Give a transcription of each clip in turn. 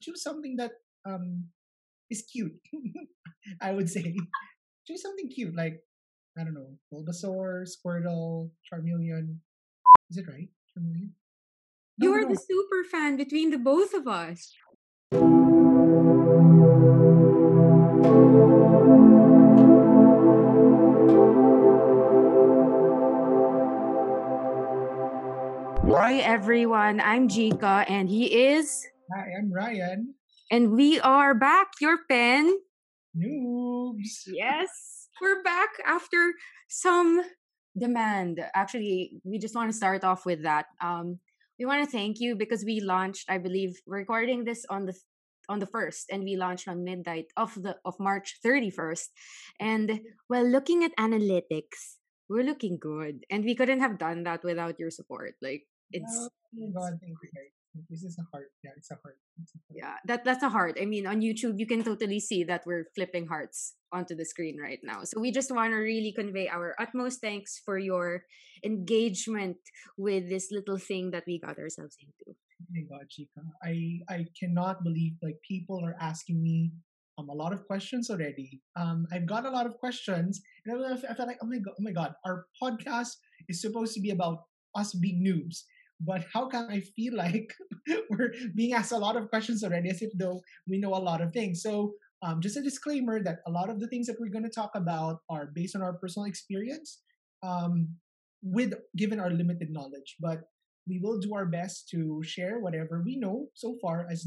choose something that is cute. I would say choose something cute like I don't know, Bulbasaur, Squirtle, Charmeleon. Is it right? Charmeleon? No, no, You're the no. super fan between the both of us. Hi everyone, I'm Jika and he is, Hi, I'm Ryan. and we are back. Your pen. Noobs. Yes, we're back after some demand. Actually, we just want to start off with that. We want to thank you because we launched. I believe we're recording this on the first, and we launched on midnight of March 31st. And well, looking at analytics, we're looking good, and we couldn't have done that without your support. Like Oh my it's god, thank you guys. This is a heart. Yeah, it's a heart. It's a heart. yeah, that's a heart. I mean, on YouTube you can totally see that we're flipping hearts onto the screen right now. So we just want to really convey our utmost thanks for your engagement with this little thing that we got ourselves into. Oh my god, Chica. I cannot believe like people are asking me a lot of questions already. I've got a lot of questions, and I felt like oh my god, our podcast is supposed to be about us being noobs. But how can I feel like we're being asked a lot of questions already, as if though we know a lot of things? So just a disclaimer that a lot of the things that we're going to talk about are based on our personal experience, um, with given our limited knowledge. But we will do our best to share whatever we know so far as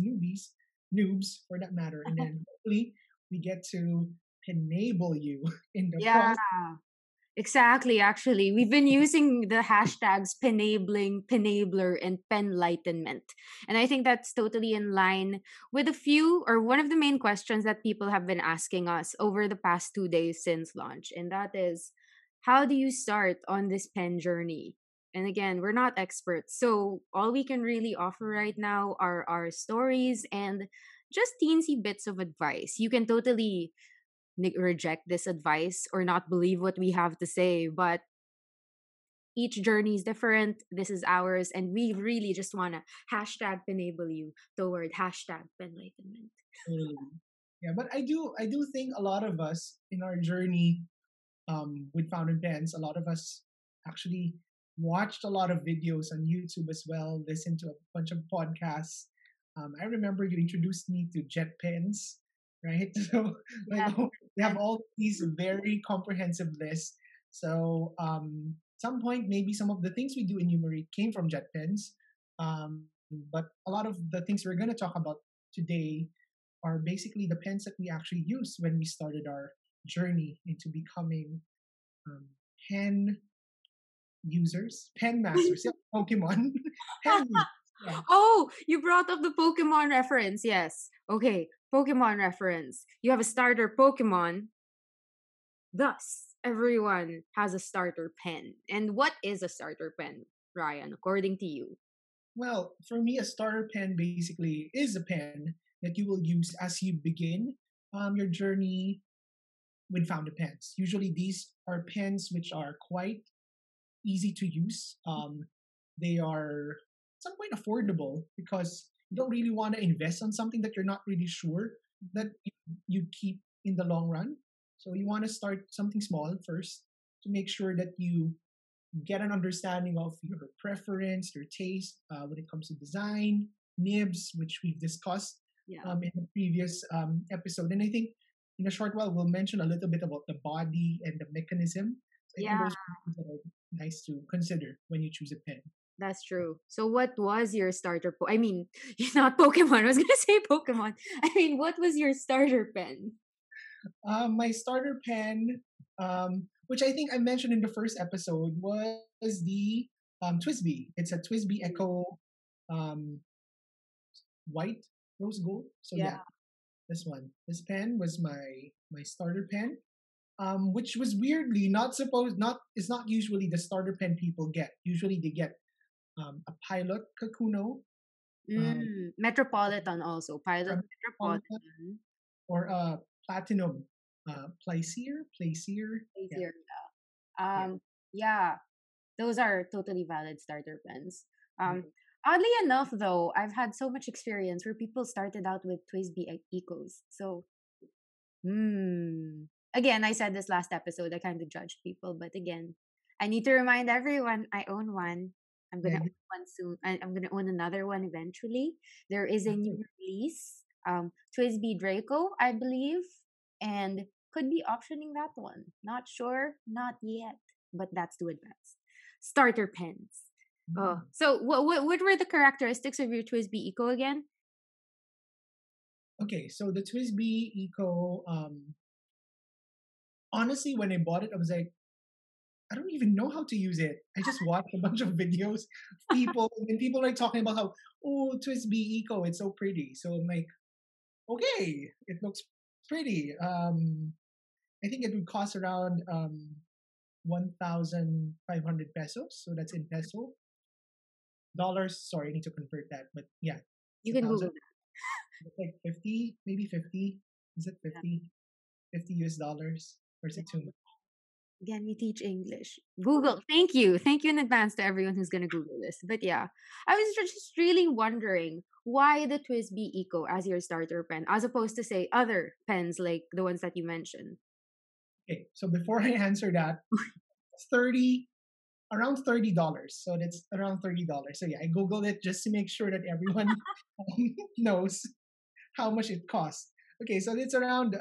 noobs for that matter, and then hopefully we get to enable you in the Yeah, process. exactly. Actually, we've been using the hashtags penabling, penabler, and penlightenment. And I think that's totally in line with a few or one of the main questions that people have been asking us over the past 2 days since launch. And that is, how do you start on this pen journey? And again, we're not experts. So all we can really offer right now are our stories and just teensy bits of advice. You can totally reject this advice or not believe what we have to say, but each journey is different. This is ours, and we really just want to hashtag enable you toward hashtag enlightenment. Totally. Yeah, but I do think a lot of us in our journey with fountain pens, a lot of us actually watched a lot of videos on YouTube as well, listened to a bunch of podcasts. I remember you introduced me to jet pens, right? So like Yeah, oh, we have all these very comprehensive lists. So some point maybe some of the things we do enumerate came from jet pens, but a lot of the things we're going to talk about today are basically the pens that we actually used when we started our journey into becoming um, pen pen masters, yeah, Pokemon, pen users. Yeah. oh, you brought up the Pokemon reference. Yes. Okay, Pokemon reference. You have a starter Pokemon. Thus, everyone has a starter pen. And what is a starter pen, Ryan, according to you? Well, for me, a starter pen basically is a pen that you will use as you begin your journey with fountain pens. Usually, these are pens which are quite easy to use. They are at some point affordable because you don't really want to invest on something that you're not really sure that you keep in the long run. So you want to start something small first to make sure that you get an understanding of your preference, your taste when it comes to design, nibs, which we've discussed Yeah. in the previous episode. And I think in a short while, we'll mention a little bit about the body and the mechanism. So I think Yeah, those are things that are nice to consider when you choose a pen. that's true. So what was your starter I mean, not Pokemon. I was going to say Pokemon. I mean, what was your starter pen? My starter pen, which I think I mentioned in the first episode, was the Twisby. It's a Twisby Echo um, white rose gold. So Yeah. yeah, this one. This pen was my starter pen, which was weirdly not is not usually the starter pen people get. Usually they get a Pilot Kakuno um, Metropolitan also. Pilot from Metropolitan Metropolitan. or Platinum Plaisir. Yeah, Easier. yeah. Yeah, those are totally valid starter pens. Yeah. Oddly enough, though, I've had so much experience where people started out with Twisby Ecos. So, again, I said this last episode, I kind of judged people, but again, I need to remind everyone I own one. I'm gonna And own one soon. I'm gonna own another one eventually. There is a new release, Twisby Draco, I believe, and could be optioning that one. Not sure, not yet, but that's too advanced. Starter pens. Oh, so what were the characteristics of your Twisby Eco again? okay, so the Twisby Eco, honestly, when I bought it, I was like, I don't even know how to use it. I just watched a bunch of videos of people, and people like talking about how, oh, Twisby Eco, it's so pretty. So I'm like, okay, it looks pretty. I think it would cost around 1,500 pesos. So that's in peso. Dollars, sorry, I need to convert that. But yeah, it's You a can thousand. Google It's like 50, maybe 50. Is it that. 50? 50 US dollars? Or is Yeah. it too much? Again, we teach English. Google. Thank you. Thank you in advance to everyone who's gonna Google this. But yeah, I was just really wondering why the Twisby Eco as your starter pen, as opposed to say other pens like the ones that you mentioned. Okay, so before I answer that, it's 30, around $30. So that's around $30. So yeah, I Googled it just to make sure that everyone knows how much it costs. Okay, so it's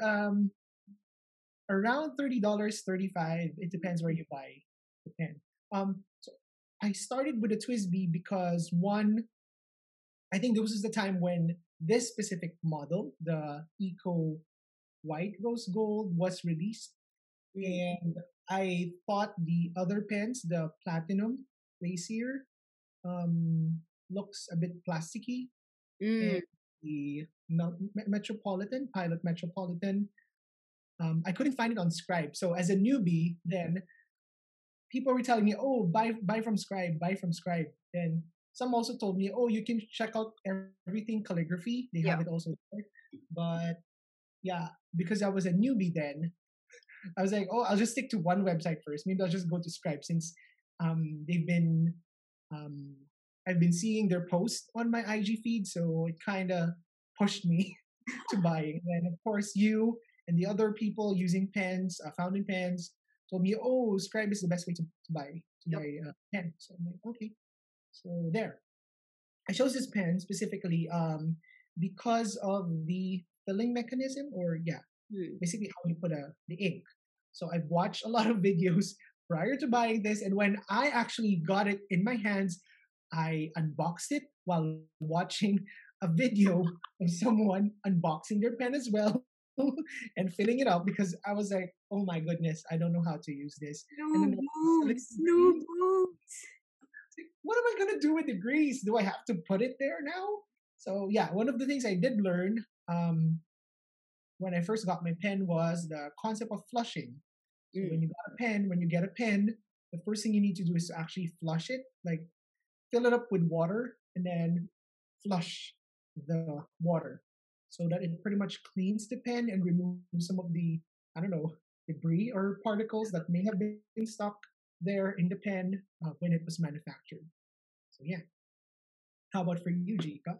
around $30, 35. It depends where you buy the pen. So I started with a Twisby because one, I think this was the time when this specific model, the Eco White Rose Gold, was released, Mm. and I thought the other pens, the Platinum Glacier, looks a bit plasticky, and Mm. the Metropolitan Pilot Metropolitan, I couldn't find it on Scribe. So as a newbie, then people were telling me, "Oh, buy from Scribe, buy from Scribe." Then some also told me, "Oh, you can check out everything calligraphy. They have Yeah. it also there." But yeah, because I was a newbie then, I was like, "Oh, I'll just stick to one website first. Maybe I'll just go to Scribe since they've been um, I've been seeing their posts on my IG feed, so it kind of pushed me to buy. And then of course you and the other people using pens, fountain pens, told me, "Oh, Scribe is the best way to Yep. buy pen." So I'm like, okay. So there, I chose this pen specifically because of the filling mechanism, or yeah, Mm. basically how you put the ink. So I've watched a lot of videos prior to buying this, and when I actually got it in my hands, I unboxed it while watching a video of someone unboxing their pen as well and filling it up because I was like, oh my goodness, I don't know how to use this. And then No like, moves. No moves. what am I gonna do with the grease? Do I have to put it there now? So yeah, one of the things I did learn when I first got my pen was the concept of flushing. So Mm. when you get a pen, the first thing you need to do is to actually flush it, like fill it up with water and then flush the water so that it pretty much cleans the pen and removes some of the, I don't know, debris or particles that may have been stuck there in the pen when it was manufactured. So yeah, how about for you, Jika?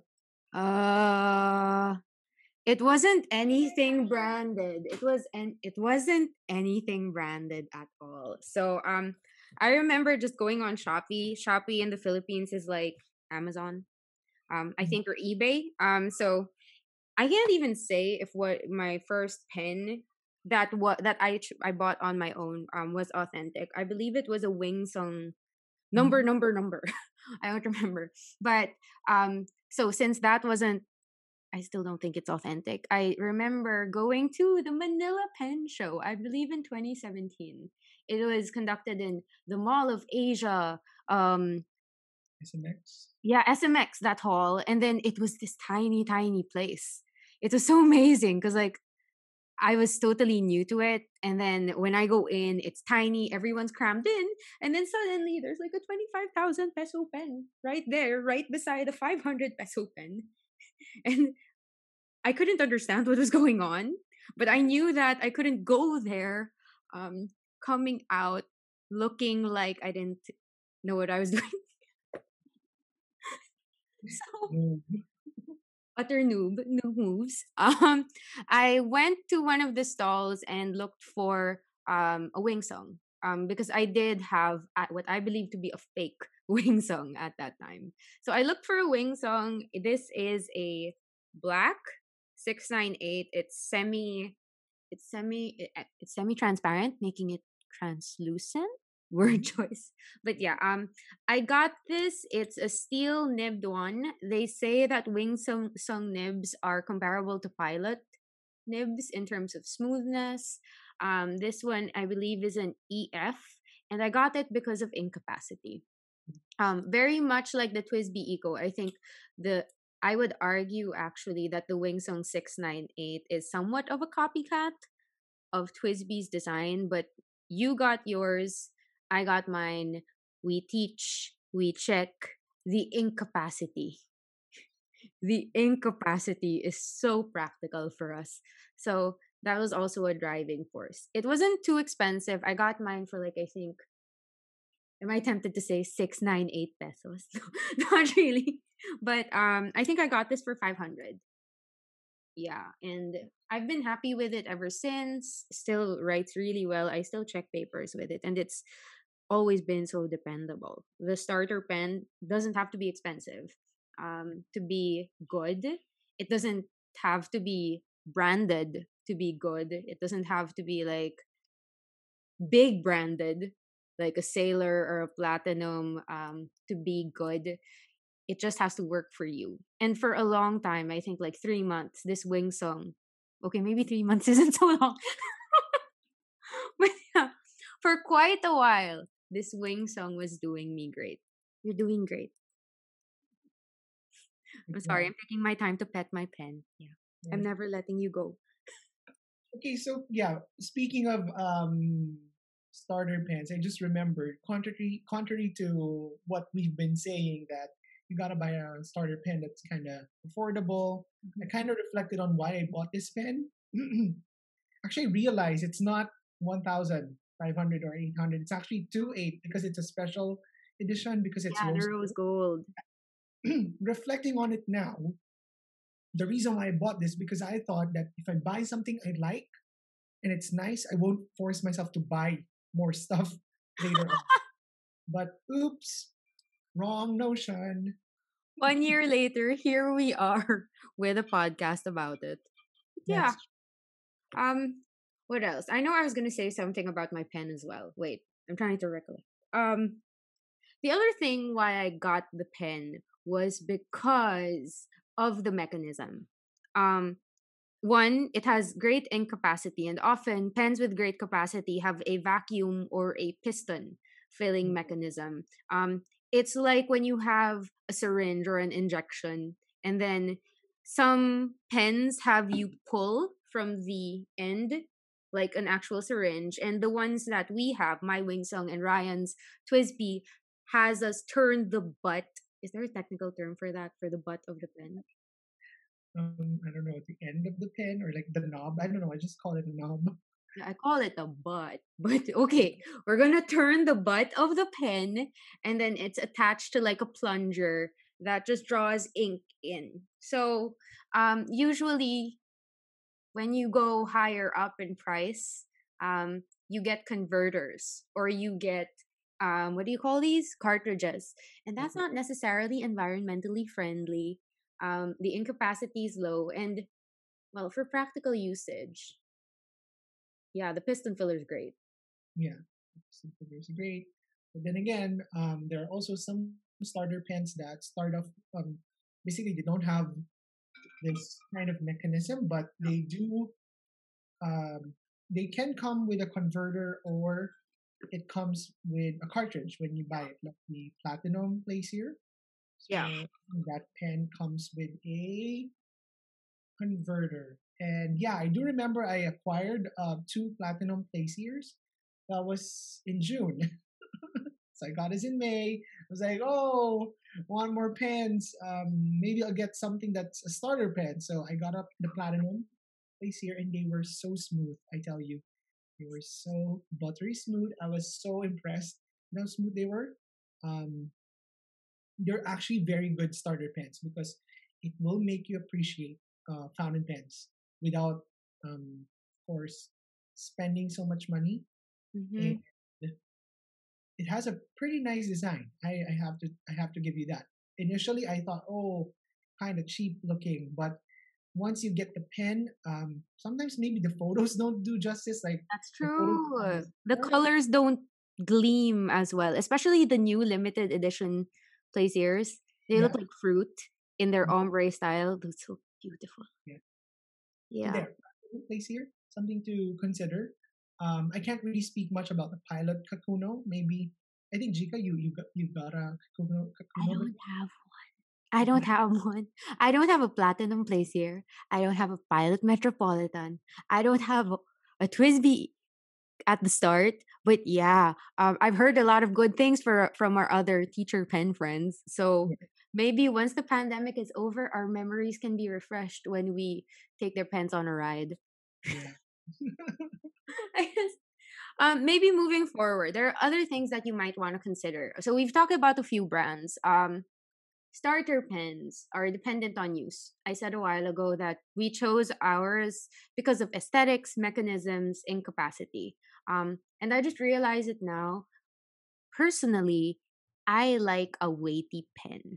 Uh it wasn't anything branded. It wasn't anything branded at all. So I remember just going on Shopee. Shopee in the Philippines is like Amazon. I think, or eBay. So I can't even say if what my first pen that I bought on my own was authentic. I believe it was a Wing Sung number. I don't remember. But so since that wasn't, I still don't think it's authentic. I remember going to the Manila Pen Show, I believe in 2017. It was conducted in the Mall of Asia. Um, SMX? yeah, SMX, that hall. And then it was this tiny, tiny place. It was so amazing because, like, I was totally new to it. And then when I go in, it's tiny, everyone's crammed in. And then suddenly there's like a 25,000 peso pen right there, right beside a 500 peso pen. And I couldn't understand what was going on, but I knew that I couldn't go there um, coming out looking like I didn't know what I was doing. So Mm. utter noob moves. I went to one of the stalls and looked for a wing song. Because I did have what I believe to be a fake wing song at that time. So I looked for a wing song. This is a black 698. It's semi transparent, making it translucent. Word Mhm. choice. But yeah, I got this. It's a steel nibbed one. They say that wing sung nibs are comparable to pilot nibs in terms of smoothness. This one I believe is an EF, and I got it because of ink capacity. Very much like the Twisby Eco. The I would argue actually that the Wingsung 698 is somewhat of a copycat of Twisby's design, but you got yours, I got mine. We teach, we check the incapacity. The incapacity is so practical for us. So that was also a driving force. It wasn't too expensive. I got mine for like, I think, am I tempted to say 698 pesos? No, not really. But I think I got this for 500. Yeah, and I've been happy with it ever since. Still writes really well. I still check papers with it, and it's always been so dependable. The starter pen doesn't have to be expensive to be good. It doesn't have to be branded to be good. It doesn't have to be like big branded, like a Sailor or a Platinum, to be good. It just has to work for you. And for a long time, I think like 3 months, this wing song. Okay, maybe 3 months isn't so long. But yeah, for quite a while, this wing song was doing me great. You're doing great. I'm sorry, Yeah. I'm taking my time to pet my pen. Yeah. I'm Yeah. never letting you go. Okay, so yeah, speaking of starter pens, I just remembered, contrary to what we've been saying, that you gotta buy a starter pen that's kind of affordable. I kind of reflected on why I bought this pen. Actually, I realized it's not 1,500 or 800. It's actually 2,800 because it's a special edition because it's Yeah, the rose rose gold. gold. Reflecting on it now, the reason why I bought this because I thought that if I buy something I like and it's nice, I won't force myself to buy more stuff later on. But oops, wrong notion. 1 year later, here we are with a podcast about it. Yeah. That's Um, what else? I know I was gonna say something about my pen as well. Wait, I'm trying to recollect. Um, the other thing why I got the pen was because of the mechanism. Um, One, it has great ink capacity, and often pens with great capacity have a vacuum or a piston filling mechanism. It's like when you have a syringe or an injection, and then some pens have you pull from the end, like an actual syringe, and the ones that we have, my Wingsung and Ryan's Twisby, has us turn the butt. Is there a technical term for that? For the butt of the pen? I don't know, at the end of the pen or like the knob. I don't know. I just call it a knob. Yeah, I call it a butt, but okay, we're gonna turn the butt of the pen, and then it's attached to like a plunger that just draws ink in. So, usually when you go higher up in price, you get converters or you get what do you call these cartridges, and that's not necessarily environmentally friendly. The ink capacity is low, and well, for practical usage, yeah, the piston filler is great. Yeah, there's great. But then again, there are also some starter pens that start off. Basically, they don't have this kind of mechanism, but they do. Um, they can come with a converter, or it comes with a cartridge when you buy it, like the Platinum place here. Yeah. So that pen comes with a converter. And yeah, I do remember I acquired two Platinum Placeers. That was in June. So I got this in May. I was like, oh, want more pens. Maybe I'll get something that's a starter pen. So I got up the Platinum Placeer and they were so smooth, I tell you. They were so buttery smooth. I was so impressed with how smooth they were. Um, they're actually very good starter pens because it will make you appreciate fountain pens without, of course, spending so much money. And Mm-hmm. it has a pretty nice design. I have to give you that. Initially, I thought, oh, kind of cheap looking, but once you get the pen, sometimes maybe the photos don't do justice. Like That's the photos on the true. The store. colors don't gleam as well, especially the new limited edition plaisirs. They look Yeah, like fruit in their ombre style. They're so beautiful. yeah. So Yeah. there, place here, something to consider. I can't really speak much about the pilot Kakuno. Maybe I think Jika, you got a I Kakuno don't before. have I don't have one. I don't have a platinum plaisir. I don't have a pilot metropolitan. I don't have a Twisby at the start. But yeah, I've heard a lot of good things from our other teacher pen friends. So Yeah, maybe once the pandemic is over, our memories can be refreshed when we take their pens on a ride. yeah. I guess, maybe moving forward, there are other things that you might want to consider. So we've talked about a few brands. Starter pens are dependent on use. I said a while ago that we chose ours because of aesthetics, mechanisms, and capacity. And I just realized it now. Personally, I like a weighty pen.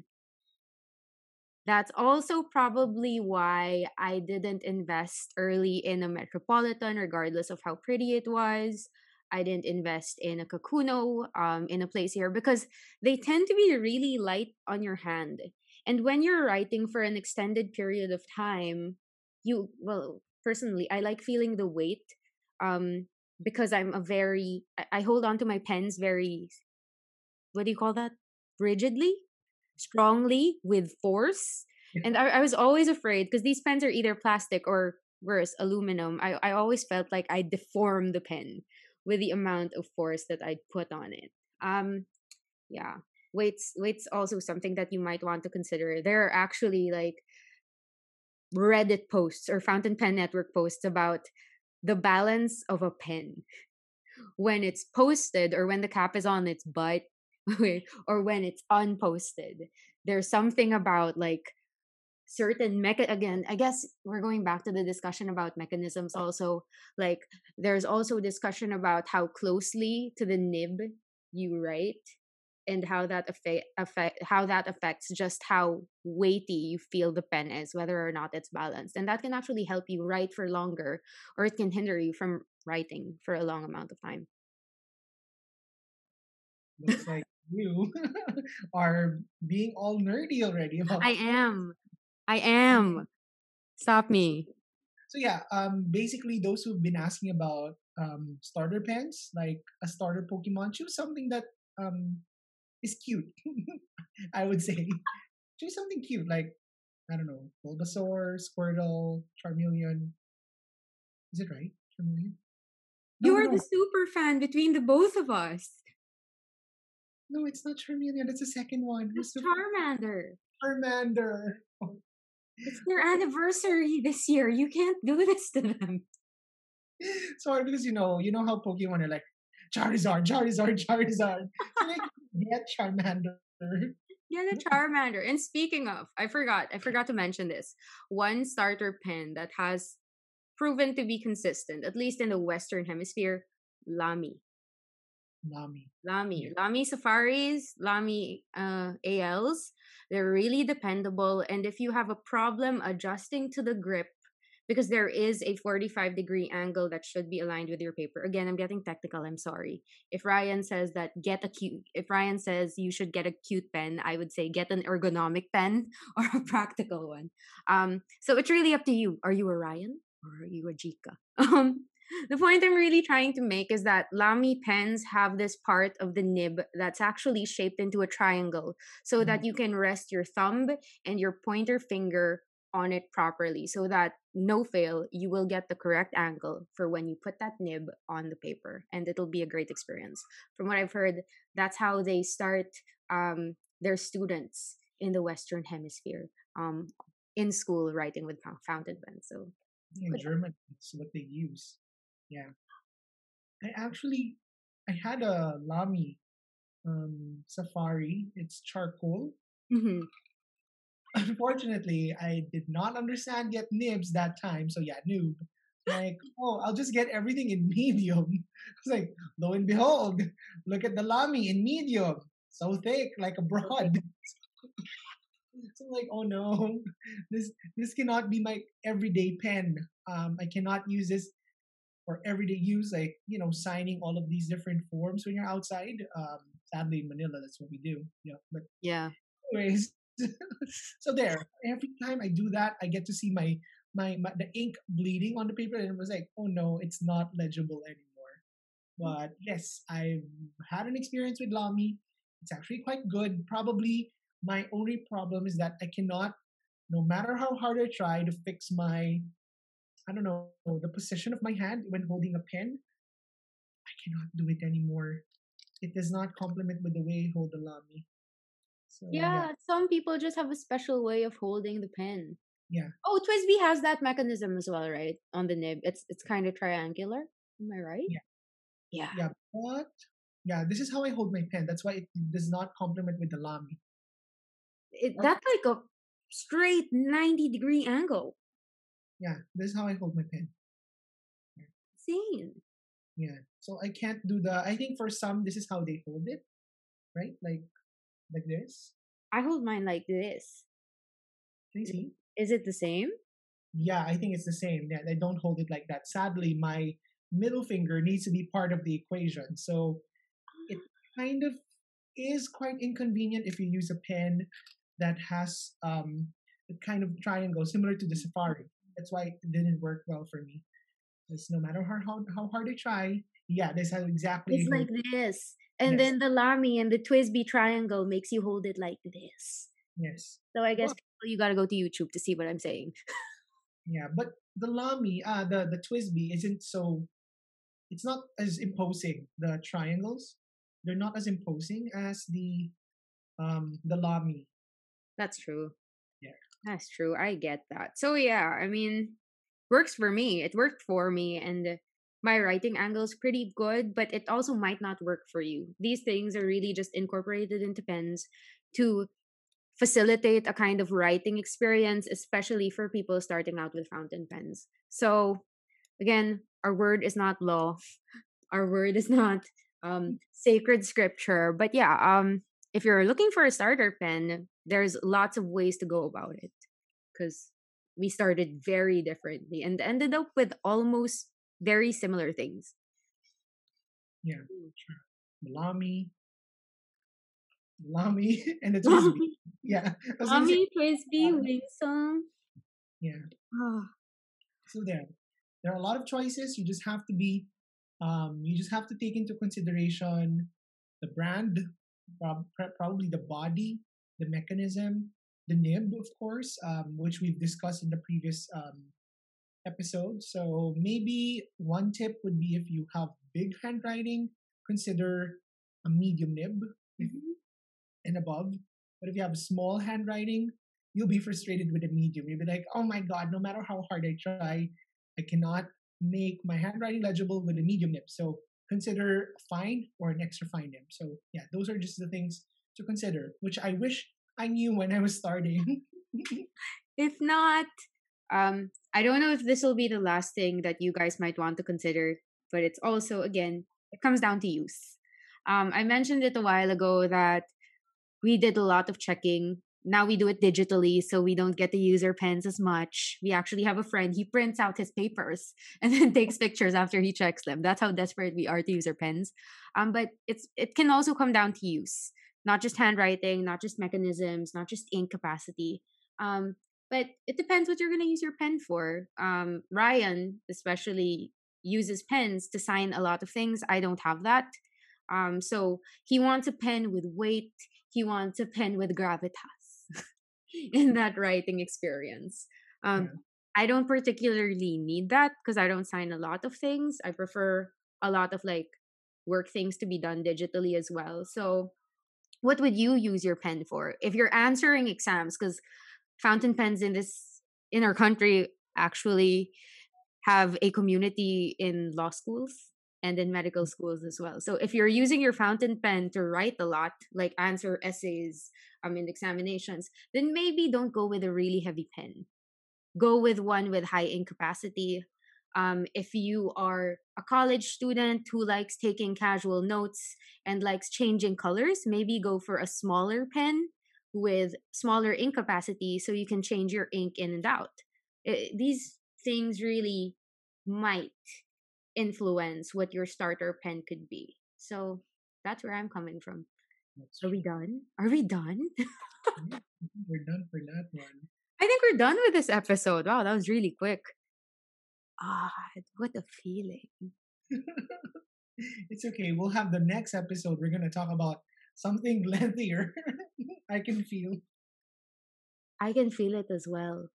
That's also probably why I didn't invest early in a Metropolitan, regardless of how pretty it was. I didn't invest in a Kakuno, in a place here, because they tend to be really light on your hand. And when you're writing for an extended period of time, well, personally, I like feeling the weight, um, because I hold on to my pens very, what do you call that? Rigidly, strongly, with force. And I was always afraid because these pens are either plastic or worse, aluminum. I always felt like I deformed the pen with the amount of force that I'd put on it. Yeah. Weight's also something that you might want to consider. There are actually like Reddit posts or Fountain Pen Network posts about the balance of a pen when it's posted or when the cap is on its butt or when it's unposted. There's something about like certain again, I guess we're going back to the discussion about mechanisms also. Like there's also discussion about how closely to the nib you write and how that affects just how weighty you feel the pen is, whether or not it's balanced. And that can actually help you write for longer, or it can hinder you from writing for a long amount of time. Looks like you are being all nerdy already about. I am. I am. Stop me. So yeah, basically those who've been asking about starter pens, like a starter Pokemon, choose something that um is cute. I would say choose something cute, like I don't know, Bulbasaur, Squirtle, Charmeleon. Is it right? Charmeleon? No, You no, are the no, super fan between the both of us. no. It's not Charmeleon. It's the second one. Who's That's the Charmander. Charmander? It's their anniversary this year. You can't do this to them. Sorry, because you know how Pokemon are like Charizard, Charizard, Charizard. So like get Charmander. Yeah, the Charmander. And speaking of, I forgot to mention this. One starter pen that has proven to be consistent, at least in the Western Hemisphere, Lamy. Nami. Yeah. Lamy Safaris, Lamy ALs, they're really dependable. And if you have a problem adjusting to the grip, because there is a 45-degree angle that should be aligned with your paper. Again, I'm getting technical. I'm sorry. If Ryan says you should get a cute pen, I would say get an ergonomic pen or a practical one. So it's really up to you. Are you a Ryan or are you a Jika? The point I'm really trying to make is that Lamy pens have this part of the nib that's actually shaped into a triangle so Mm. that you can rest your thumb and your pointer finger on it properly so that no fail you will get the correct angle for when you put that nib on the paper, and it'll be a great experience. From what I've heard, that's how they start their students in the Western Hemisphere, um, in school, writing with fountain pens. So In good. German, it's what they use. Yeah. I actually I had a Lamy Safari. It's charcoal. Mm-hmm. Unfortunately, I did not understand yet nibs that time. So yeah, noob. Like, oh, I'll just get everything in medium. It's like, lo and behold, look at the lami in medium. So thick, like a Okay. broad. So I'm like, oh no, this cannot be my everyday pen. I cannot use this for everyday use, like, signing all of these different forms when you're outside. Sadly, in Manila, that's what we do. Yeah, but Yeah. anyways, so there. Every time I do that, I get to see my the ink bleeding on the paper, and it was like, oh no, it's not legible anymore. But yes, I've had an experience with Lamy. It's actually quite good. Probably my only problem is that I cannot, no matter how hard I try to fix my, I don't know, the position of my hand when holding a pen, I cannot do it anymore. It does not complement with the way I hold the Lamy. So yeah, Yeah, some people just have a special way of holding the pen. yeah, Oh, Twisby has that mechanism as well, right? On the nib. It's kind of triangular. Am I right? yeah, Yeah. yeah. But yeah, this is how I hold my pen. That's why it does not complement with the Lamy. Or That's like a straight 90-degree angle. yeah, this is how I hold my pen. Insane. Yeah. So I can't do the. I think for some, this is how they hold it, right? Like this. I hold mine like this. Can you see? Is it the same? Yeah, I think it's the same. Yeah, I don't hold it like that. Sadly, my middle finger needs to be part of the equation. So it kind of is quite inconvenient if you use a pen that has a kind of triangle similar to the Safari. That's why it didn't work well for me. Because no matter how hard I try, yeah, this is how It's exactly like hold. this. And Yes, then the Lamy and the Twisby triangle makes you hold it like this. yes. So I guess But people, you gotta go to YouTube to see what I'm saying. yeah, but the Lamy, the Twisby isn't so. It's not as imposing. The triangles, they're not as imposing as the Lamy. That's true. Yeah, That's true. I get that. So yeah, I mean, works for me. It worked for me, and my writing angle is pretty good, but it also might not work for you. These things are really just incorporated into pens to facilitate a kind of writing experience, especially for people starting out with fountain pens. So again, our word is not law. Our word is not sacred scripture. But yeah, if you're looking for a starter pen, there's lots of ways to go about it because we started very differently and ended up with almost very similar things. yeah, sure. The Lamy, and the Twisby. Yeah, I was gonna say. Mommy, Frisbee, Uh, wing song. yeah. Ah, So there are a lot of choices. You just have to take into consideration the brand, probably the body, the mechanism, the nib, of course, which we've discussed in the previous episode. So maybe one tip would be if you have big handwriting, consider a medium nib if, mhm. and above. But if you have small handwriting, you'll be frustrated with a medium. You'll be like, oh my god, no matter how hard I try, I cannot make my handwriting legible with a medium nib. So consider a fine or an extra fine nib. So yeah, those are just the things to consider, which I wish I knew when I was starting. If not, I don't know if this will be the last thing that you guys might want to consider, but it's also, again, it comes down to use. I mentioned it a while ago that we did a lot of checking. Now we do it digitally, so we don't get to use our pens as much. We actually have a friend, he prints out his papers and then takes pictures after he checks them. That's how desperate we are to use our pens. But it can also come down to use, not just handwriting, not just mechanisms, not just ink capacity. Um, but it depends what you're going to use your pen for. Ryan, especially, uses pens to sign a lot of things. I don't have that. So he wants a pen with weight, he wants a pen with gravitas in that writing experience. Um, Yeah, I don't particularly need that because I don't sign a lot of things. I prefer a lot of like work things to be done digitally as well. So, what would you use your pen for if you're answering exams? Because fountain pens in our country actually have a community in law schools and in medical schools as well. So if you're using your fountain pen to write a lot, like answer essays, in examinations, then maybe don't go with a really heavy pen. Go with one with high ink capacity. If you are a college student who likes taking casual notes and likes changing colors, maybe go for a smaller pen with smaller ink capacity so you can change your ink in and out. These things really might influence what your starter pen could be. So that's where I'm coming from. That's Are we true. done? Are we done? Yeah, we're done for that one. I think we're done with this episode. Wow, that was really quick. Ah, what a feeling. It's okay. We'll have the next episode. We're gonna talk about something lengthier. I can feel. I can feel it as well.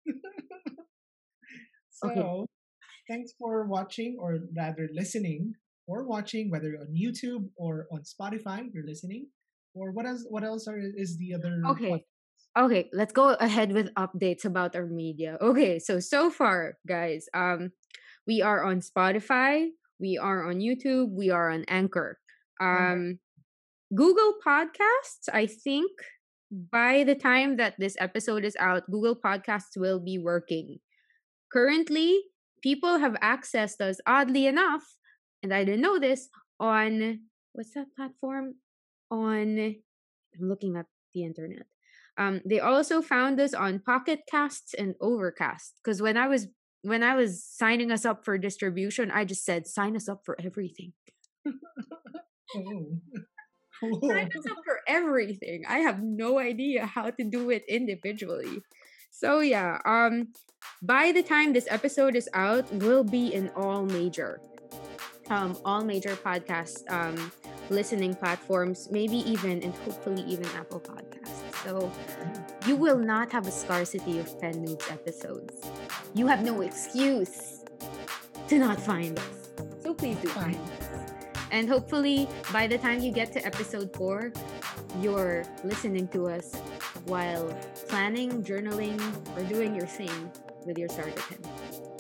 Okay. So, thanks for watching, or rather listening, or watching, whether on YouTube or on Spotify. You're listening, or what else? What else is the other Okay. podcast? Okay, let's go ahead with updates about our media. Okay, so far, guys, we are on Spotify, we are on YouTube, we are on Anchor. All right. Google Podcasts, I think by the time that this episode is out, Google Podcasts will be working. Currently, people have accessed us, oddly enough, and I didn't know this, on what's that platform? I'm looking at the internet. They also found us on Pocket Casts and Overcast. Because when I was signing us up for distribution, I just said sign us up for everything. Oh, Sign cool. us up for everything. I have no idea how to do it individually. So yeah, by the time this episode is out, we'll be in all major podcast listening platforms, maybe even and hopefully even Apple Podcasts. So you will not have a scarcity of Pen Noobs episodes. You have no excuse to not find us. So please do find us. And hopefully by the time you get to episode 4, you're listening to us while planning, journaling, or doing your thing with your starter pen.